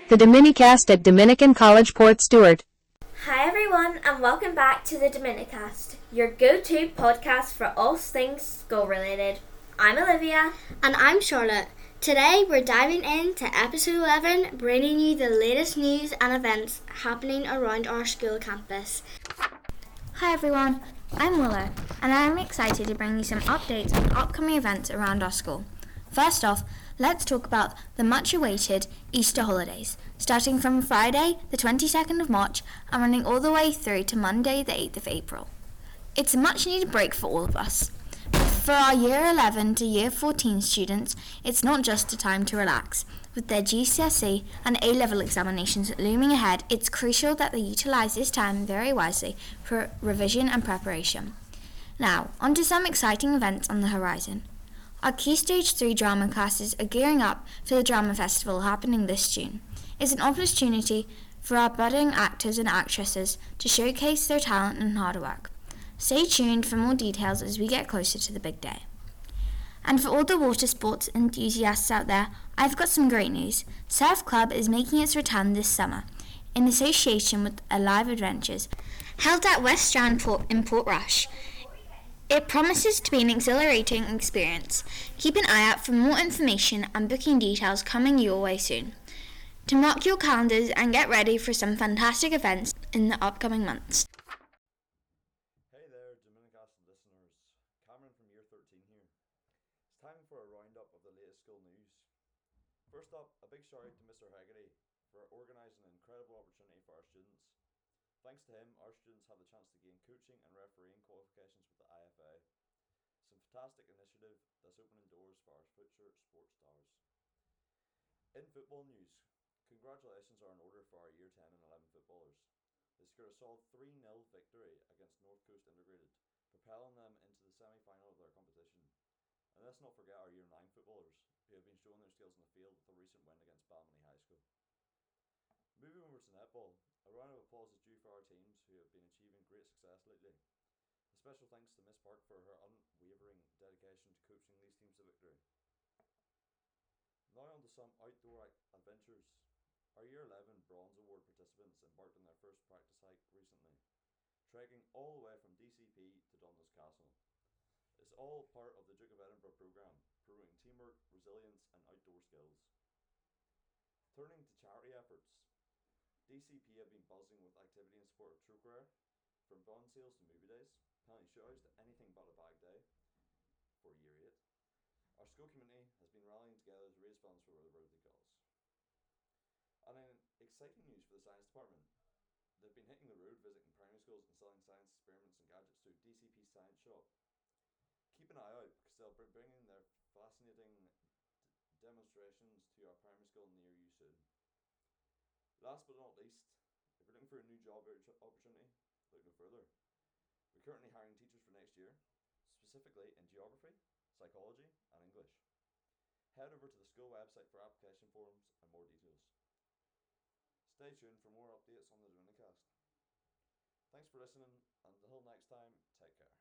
the Dominicast at Dominican College Port Stewart. Hi everyone and welcome back to the Dominicast, your go-to podcast for all things school related. I'm Olivia. And I'm Charlotte. Today we're diving into episode 11, bringing you the latest news and events happening around our school campus. Hi everyone, I'm Willow and I'm excited to bring you some updates on upcoming events around our school. First off, let's talk about the much-awaited Easter holidays, starting from Friday the 22nd of March and running all the way through to Monday the 8th of April. It's a much-needed break for all of us. For our Year 11 to Year 14 students, it's not just a time to relax. With their GCSE and A-level examinations looming ahead, it's crucial that they utilise this time very wisely for revision and preparation. Now, on to some exciting events on the horizon. Our Key Stage 3 drama classes are gearing up for the Drama Festival happening this June. It's an opportunity for our budding actors and actresses to showcase their talent and hard work. Stay tuned for more details as we get closer to the big day. And for all the water sports enthusiasts out there, I've got some great news. Surf Club is making its return this summer, in association with Alive Adventures, held at West Strand in Portrush. It promises to be an exhilarating experience. Keep an eye out for more information and booking details coming your way soon. To mark your calendars and get ready for some fantastic events in the upcoming months. Hey there, Dominicast listeners. Cameron from Year 13 here. It's time for a roundup of the latest school news. First up, a big shout out to Mr. Haggerty for organising an incredible opportunity for our students. Thanks to him, our students have the chance to gain coaching and refereeing qualifications with the IFA. Some fantastic initiative that's opening doors for our future sports stars. In football news, congratulations are in order for our Year 10 and 11 footballers. They scored a solid 3-0 victory against North Coast Integrated, propelling them into the semi-final of their competition. And let's not forget our Year 9 footballers, who have been showing their skills in the field with a recent win against Balmony High School. Moving over to netball, a round of applause is due for our teams who have been achieving great success lately. A special thanks to Miss Park for her unwavering dedication to coaching these teams to victory. Now on to some outdoor adventures. Our Year 11 Bronze Award participants embarked on their first practice hike recently, trekking all the way from DCP to Dundas Castle. It's all part of the Duke of Edinburgh programme, proving teamwork, resilience and outdoor skills. Turning to charity efforts, DCP have been buzzing with activity in support of Truecareer, from bond sales to movie days, penalty shootouts to anything but a bag day for Year 8. Our school community has been rallying together to raise funds for the worthy cause. And in exciting news for the science department, they've been hitting the road visiting primary schools and selling science experiments and gadgets through DCP Science Shop. Keep an eye out because they'll be bringing their fascinating demonstrations to our primary school near you soon. Last but not least, if you're looking for a new job opportunity, look no further. We're currently hiring teachers for next year, specifically in geography, psychology and English. Head over to the school website for application forms and more details. Stay tuned for more updates on the Dominicast. Thanks for listening, and until next time, take care.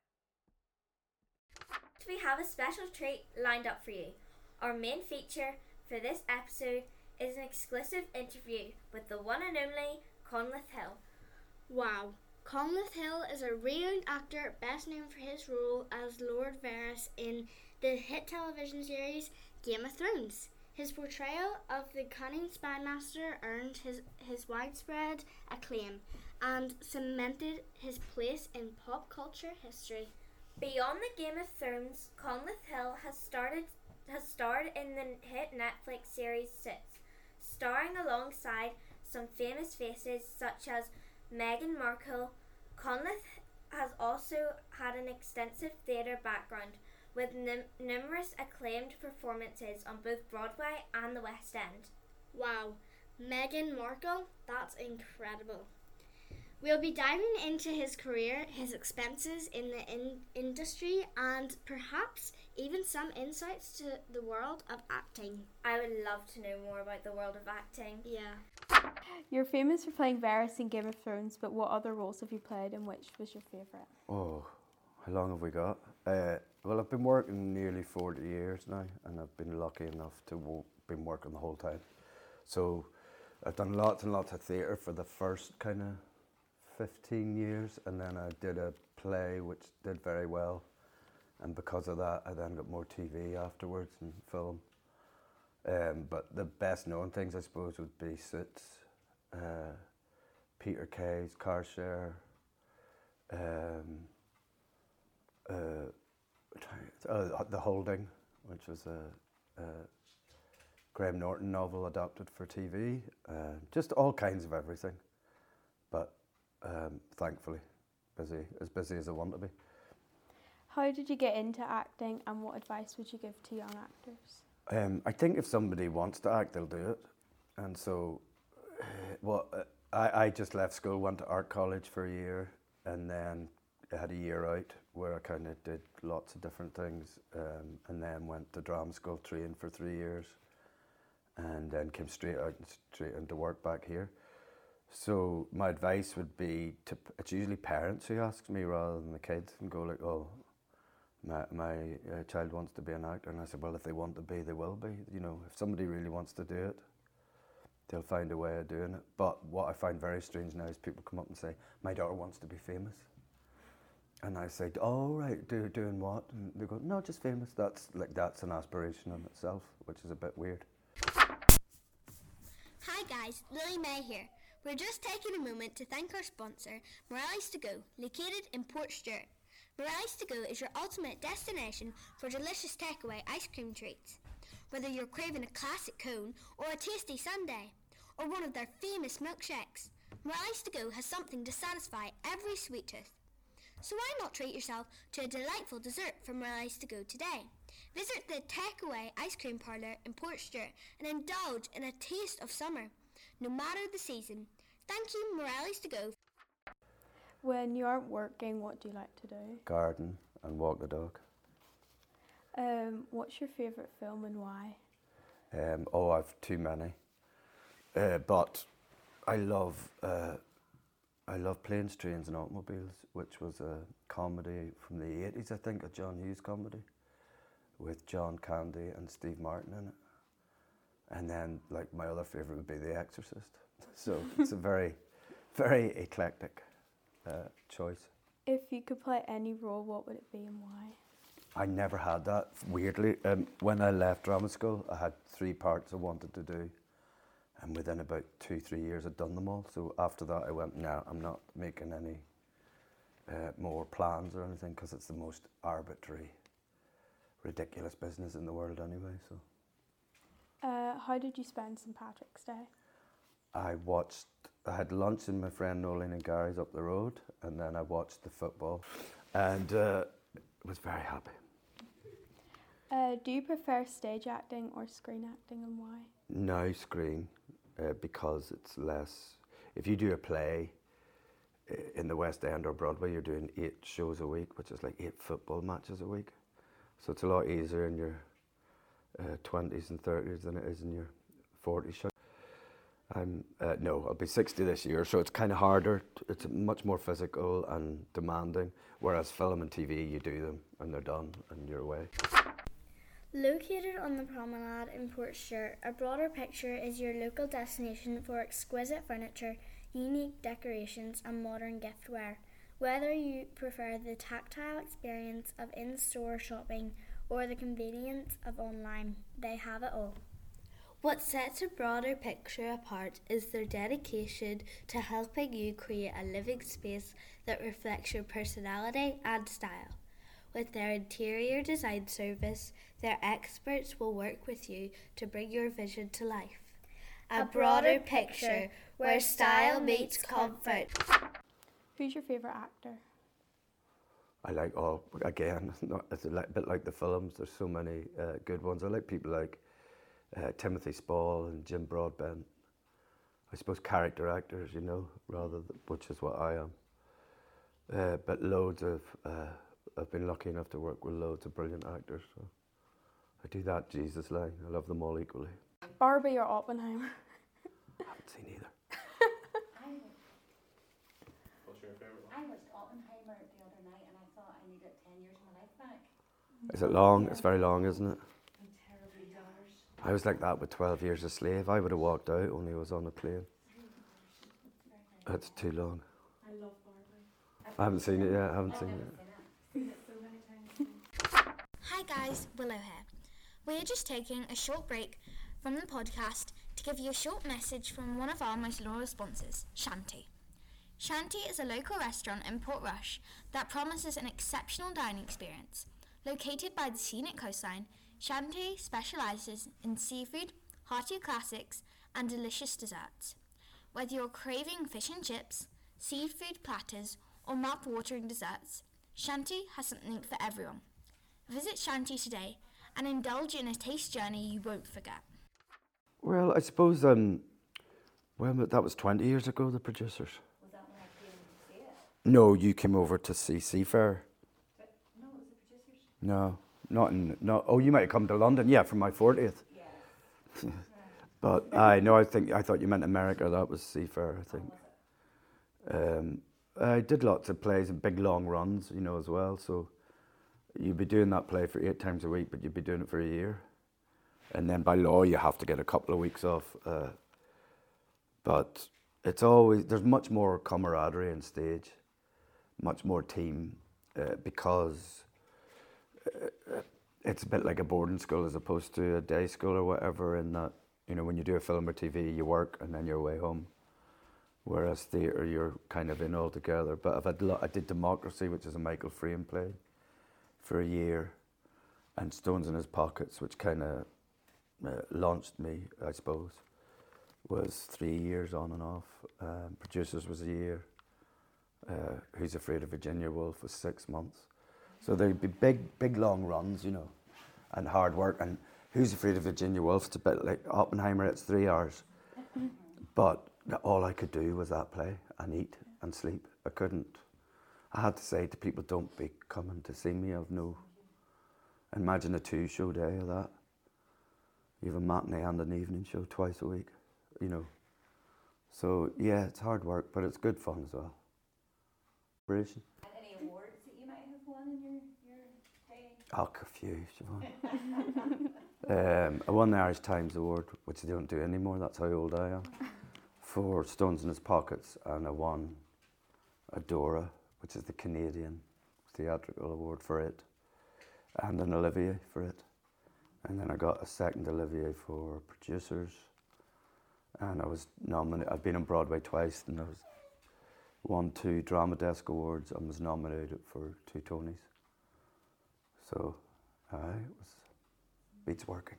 We have a special treat lined up for you. Our main feature for this episode is an exclusive interview with the one and only Conleth Hill. Wow, Conleth Hill is a renowned actor best known for his role as Lord Varys in the hit television series Game of Thrones. His portrayal of the cunning spymaster earned his widespread acclaim and cemented his place in pop culture history. Beyond the Game of Thrones, Conleth Hill has starred in the hit Netflix series Suits, starring alongside some famous faces such as Meghan Markle. Conleth has also had an extensive theatre background, with numerous acclaimed performances on both Broadway and the West End. Wow, Meghan Markle? That's incredible. We'll be diving into his career, his expenses in the industry, and perhaps even some insights to the world of acting. I would love to know more about the world of acting. Yeah. You're famous for playing Varys in Game of Thrones, but what other roles have you played and which was your favourite? Oh, how long have we got? Well, I've been working nearly 40 years now, and I've been lucky enough to been working the whole time. So I've done lots and lots of theatre for the first kind of 15 years, and then I did a play which did very well, and because of that I then got more TV afterwards and film. But the best known things I suppose would be Suits, Peter Kay's Car Share, The Holding, which was a Graham Norton novel adapted for TV, just all kinds of everything. But thankfully, as busy as I want to be. How did you get into acting, and what advice would you give to young actors? I think if somebody wants to act, they'll do it. And so, I just left school, went to art college for a year, and then I had a year out where I kind of did lots of different things, and then went to drama school, trained for 3 years, and then came straight out and straight into work back here. So my advice would be it's usually parents who ask me rather than the kids, and go like, oh, my child wants to be an actor, and I said, well, if they want to be, they will be. You know, if somebody really wants to do it, they'll find a way of doing it. But what I find very strange now is people come up and say, my daughter wants to be famous. And I say, oh, right, doing what? And they go, no, just famous. That's an aspiration in itself, which is a bit weird. Hi guys, Lily May here. We're just taking a moment to thank our sponsor, Morales To Go, located in Port Stewart. Morales To Go is your ultimate destination for delicious takeaway ice cream treats. Whether you're craving a classic cone or a tasty sundae, or one of their famous milkshakes, Morales To Go has something to satisfy every sweet tooth. So why not treat yourself to a delightful dessert from Morales To Go today? Visit the Takeaway Ice Cream Parlour in Port Stewart and indulge in a taste of summer, no matter the season. Thank you, Morales To Go. When you aren't working, what do you like to do? Garden and walk the dog. What's your favourite film and why? I've too many. But I love Planes, Trains and Automobiles, which was a comedy from the 80s, I think, a John Hughes comedy with John Candy and Steve Martin in it. And then, like, my other favourite would be The Exorcist. So it's a very, very eclectic choice. If you could play any role, what would it be and why? I never had that, weirdly. When I left drama school, I had 3 parts I wanted to do. And within about 2-3 years, I'd done them all. So after that, I went, no, I'm not making any more plans or anything, because it's the most arbitrary, ridiculous business in the world anyway. So. How did you spend St. Patrick's Day? I had lunch in my friend Nolene and Gary's up the road, and then I watched the football, and was very happy. Do you prefer stage acting or screen acting, and why? No, screen, because it's less. If you do a play in the West End or Broadway, you're doing 8 shows a week, which is like 8 football matches a week. So it's a lot easier in your 20s and 30s than it is in your 40s. No, I'll be 60 this year, so it's kind of harder. It's much more physical and demanding, whereas film and TV, you do them and they're done and you're away. Located on the promenade in Port Stewart, A Broader Picture is your local destination for exquisite furniture, unique decorations and modern giftware. Whether you prefer the tactile experience of in-store shopping or the convenience of online, they have it all. What sets A Broader Picture apart is their dedication to helping you create a living space that reflects your personality and style. With their interior design service, their experts will work with you to bring your vision to life. A Broader Picture, where style meets comfort. Who's your favourite actor? I like it's a bit like the films. There's so many good ones. I like people like Timothy Spall and Jim Broadbent. I suppose character actors, you know, which is what I am. But loads of, I've been lucky enough to work with loads of brilliant actors. So I do that Jesus line. I love them all equally. Barbie or Oppenheimer? I haven't seen either. What's your favourite one? I watched Oppenheimer the other night and I thought I needed 10 years of my life back. Is it long? It's very long, isn't it? I'm terribly tired. I was like that with 12 Years a Slave. I would have walked out, only I was on a plane. That's too long. I love Barbie. I haven't seen it yet, I haven't seen it. Seen it so many times. Hi guys, Willow here. We're just taking a short break from the podcast to give you a short message from one of our most loyal sponsors, Shanty. Shanty is a local restaurant in Portrush that promises an exceptional dining experience. Located by the scenic coastline, Shanty specialises in seafood, hearty classics and delicious desserts. Whether you're craving fish and chips, seafood platters or mouth-watering desserts, Shanty has something for everyone. Visit Shanty today and indulge in a taste journey you won't forget. Well, I suppose, that was 20 years ago, The Producers. Was that when I came to see it? No, you came over to see Seafair. But no, it was the producers. No, oh, you might have come to London, yeah, for my 40th. Yeah. But I thought you meant America, that was Seafair, I think. I did lots of plays and big long runs, as well, so you'd be doing that play for 8 times a week, but you'd be doing it for a year. And then by law, you have to get a couple of weeks off. But there's much more camaraderie on stage, much more team, because it's a bit like a boarding school as opposed to a day school or whatever, in that, when you do a film or TV, you work and then you're away home. Whereas theatre, you're kind of in all together. But I did Democracy, which is a Michael Frayn play, for a year, and Stones in His Pockets, which kind of launched me, I suppose, was 3 years on and off. Producers was a year. Who's Afraid of Virginia Woolf was 6 months. So there'd be big long runs, and hard work. And Who's Afraid of Virginia Woolf, it's a bit like Oppenheimer, it's 3 hours. But all I could do was that play and eat and sleep. I had to say to people, don't be coming to see me. Imagine a 2-show day of that. You have a matinee and an evening show twice a week, So yeah, it's hard work, but it's good fun as well. Inspiration. And any awards that you might have won in your day? Oh, a few, Siobhan. I won the Irish Times Award, which they don't do anymore, that's how old I am, for Stones in His Pockets, and I won a Dora, which is the Canadian Theatrical Award for it, and an Olivier for it. And then I got a second Olivier for Producers, and I was nominated. I've been on Broadway twice, and I won 2 Drama Desk Awards and was nominated for 2 Tonys. So, beats working.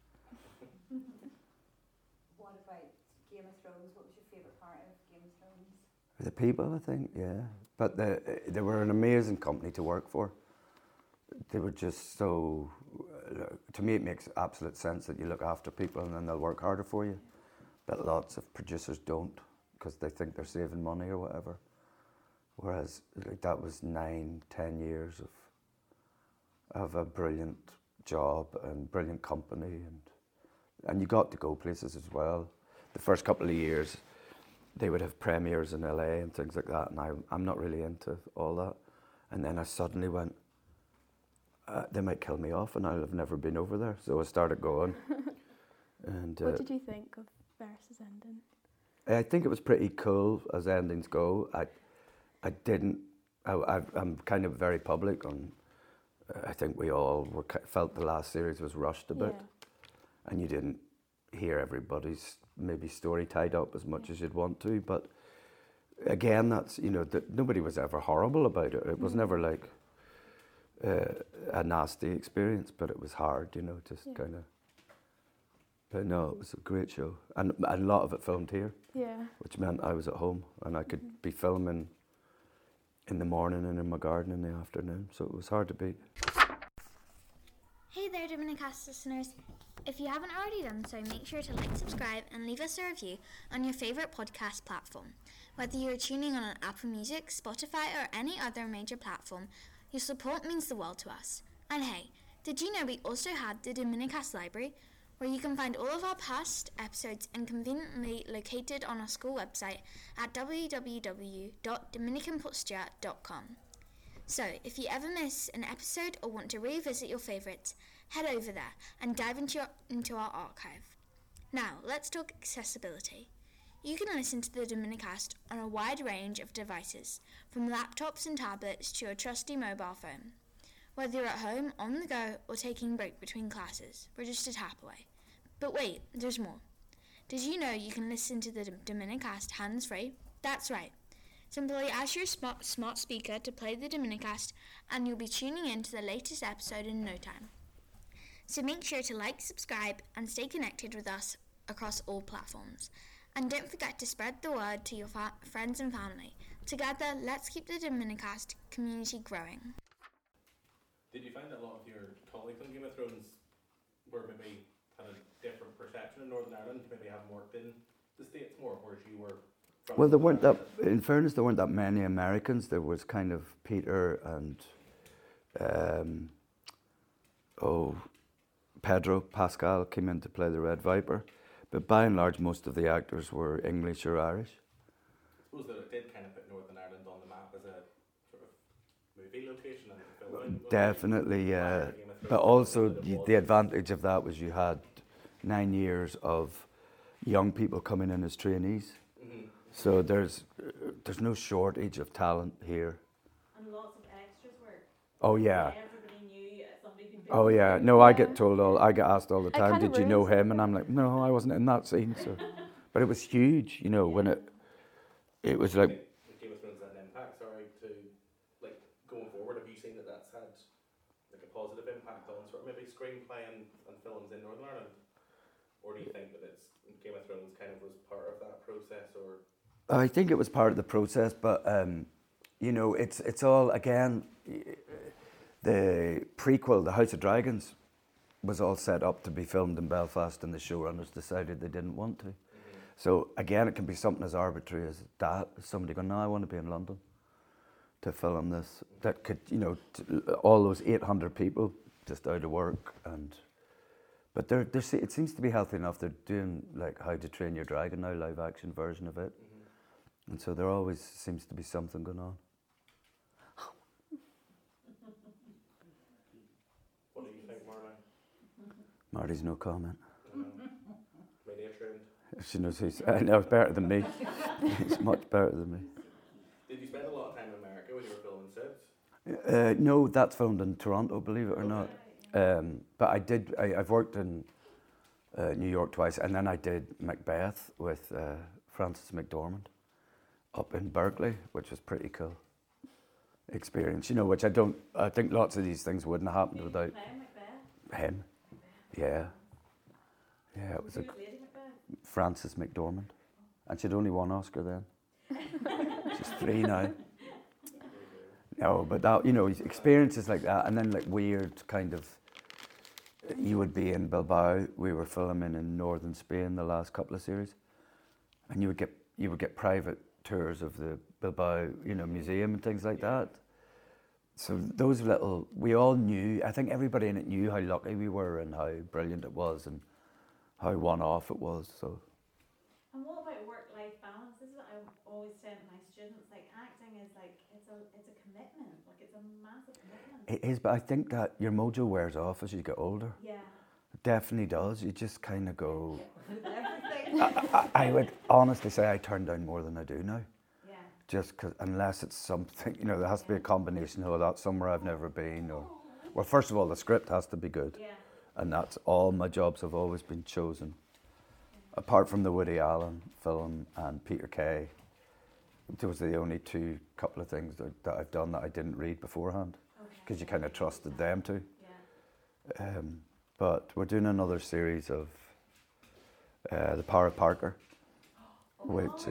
What about Game of Thrones? What was your favourite part of Game of Thrones? The people, I think, yeah. But they were an amazing company to work for. They were just so, to me it makes absolute sense that you look after people and then they'll work harder for you. But lots of producers don't, because they think they're saving money or whatever. Whereas that was 9-10 years of a brilliant job and brilliant company, and you got to go places as well. The first couple of years they would have premieres in LA and things like that, and I'm not really into all that. And then I suddenly went, they might kill me off and I'll have never been over there. So I started going. And what did you think of Varys' ending? I think it was pretty cool as endings go. I'm kind of very public on, I think we all felt the last series was rushed a bit. And you didn't hear everybody's maybe story tied up as much as you'd want to. But again, that's, nobody was ever horrible about it. It was never like a nasty experience, but it was hard, just kind of. But no, it was a great show. And a lot of it filmed here. Yeah. Which meant I was at home and I could be filming in the morning and in my garden in the afternoon. So it was hard to beat. Hey there, Dominicast listeners. If you haven't already done so, make sure to like, subscribe and leave us a review on your favourite podcast platform. Whether you're tuning on an Apple Music, Spotify or any other major platform, your support means the world to us. And hey, did you know we also had the Dominicast Library, where you can find all of our past episodes and conveniently located on our school website at www.dominicanportstuart.com. So, if you ever miss an episode or want to revisit your favourites, head over there and dive into our archive. Now, let's talk accessibility. You can listen to the Dominicast on a wide range of devices, from laptops and tablets to your trusty mobile phone. Whether you're at home, on the go, or taking a break between classes, we're just a tap away. But wait, there's more. Did you know you can listen to the Dominicast hands-free? That's right. Simply ask your smart speaker to play the Dominicast and you'll be tuning in to the latest episode in no time. So make sure to like, subscribe and stay connected with us across all platforms. And don't forget to spread the word to your friends and family. Together, let's keep the Dominicast community growing. Did you find that a lot of your colleagues on Game of Thrones were maybe had a different perception in Northern Ireland, maybe having worked in the States more, whereas you were from... Well, there weren't that, in fairness, there weren't that many Americans. There was kind of Peter and Pedro Pascal came in to play the Red Viper. But by and large, most of the actors were English or Irish. I suppose that it did kind of put Northern Ireland on the map as a sort of movie location and filming. Definitely, yeah. But also the advantage of that was you had 9 years of young people coming in as trainees. Mm-hmm. So there's no shortage of talent here. And lots of extras work. Oh yeah. Everybody knew somebody could do. Oh yeah. No, I get asked all the time, did you know ruins him? And I'm like, no, I wasn't in that scene. So, but it was huge, you know, when it was like. Game of Thrones had an impact. Sorry to like going forward. Have you seen that that's had like a positive impact on sort of maybe screenplay and films in Northern Ireland, or do you think that it's Game of Thrones kind of was part of that process, or? I think it was part of the process, but you know, it's all again. The prequel, The House of Dragons, was all set up to be filmed in Belfast, and the showrunners decided they didn't want to. Mm-hmm. So again, it can be something as arbitrary as that. Somebody going, no, I want to be in London to film this. That could, you know, all those 800 people just out of work, but it seems to be healthy enough. They're doing like How to Train Your Dragon now, live action version of it, mm-hmm. And so there always seems to be something going on. What do you think, Marley? Marty's no comment. Media trained. She knows I know better than me. He's much better than me. Did you spend a lot of time in America when you were filming Sibs? No, that's filmed in Toronto, believe it or not. But I've worked in New York twice, and then I did Macbeth with Frances McDormand up in Berkeley, which was pretty cool experience, you know, which I think lots of these things wouldn't have happened without him. Yeah. Yeah, it was Frances McDormand. And she'd only one Oscar then. She's 3 now. No, but that, you know, experiences like that, and then like weird kind of, you would be in Bilbao. We were filming in northern Spain the last couple of series, and you would get private tours of the Bilbao, you know, museum and things like that. So those little, we all knew. I think everybody in it knew how lucky we were and how brilliant it was and how one-off it was. So. And what about work-life balance? This is what I always say to my students. Like acting is like it's a commitment. Like it's a massive commitment. It is, but I think that your mojo wears off as you get older. Yeah. It definitely does. You just kind of go. With everything. I would honestly say I turn down more than I do now. Yeah. Just cause, unless it's something, you know, there has to be a combination of that somewhere I've never been, or, well, first of all, the script has to be good. Yeah. And that's all my jobs have always been chosen. Apart from the Woody Allen film and Peter Kay, those are the only couple of things that I've done that I didn't read beforehand, because you kind of trusted them to. Yeah. But we're doing another series of The Power of Parker, which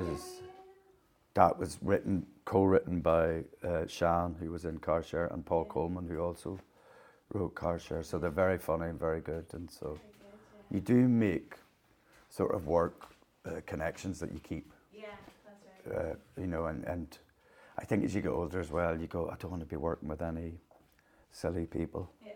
was co-written by Shan, who was in Car Share, and Paul Coleman, who also wrote Car Share. So they're very funny and very good, and so you do make sort of work connections that you keep. Yeah, that's right. You know, and I think as you get older as well, you go, I don't want to be working with any silly people. Yeah.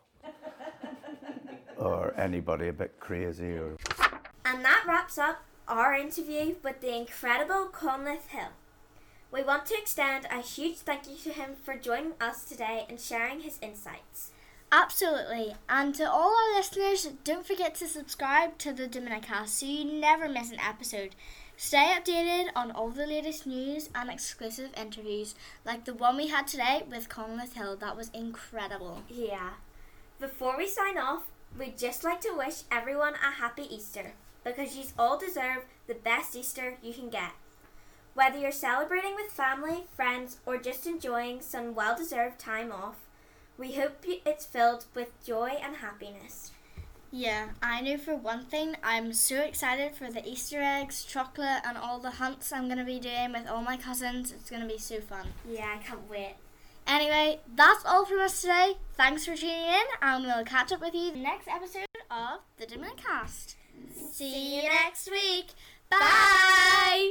Or anybody a bit crazy. And that wraps up our interview with the incredible Conleth Hill. We want to extend a huge thank you to him for joining us today and sharing his insights. Absolutely. And to all our listeners, don't forget to subscribe to the Dominicast so you never miss an episode. Stay updated on all the latest news and exclusive interviews, like the one we had today with Conleth Hill. That was incredible. Yeah. Before we sign off, we'd just like to wish everyone a happy Easter, because you all deserve the best Easter you can get. Whether you're celebrating with family, friends, or just enjoying some well-deserved time off, we hope it's filled with joy and happiness. Yeah, I know for one thing, I'm so excited for the Easter eggs, chocolate, and all the hunts I'm going to be doing with all my cousins. It's going to be so fun. Yeah, I can't wait. Anyway, that's all from us today. Thanks for tuning in, and we'll catch up with you in the next episode of the Dominicast. See you next week. Bye!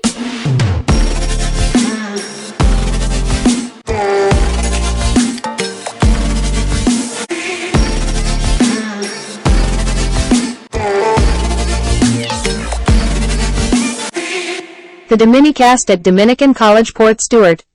The Dominicast at Dominican College Port Stewart.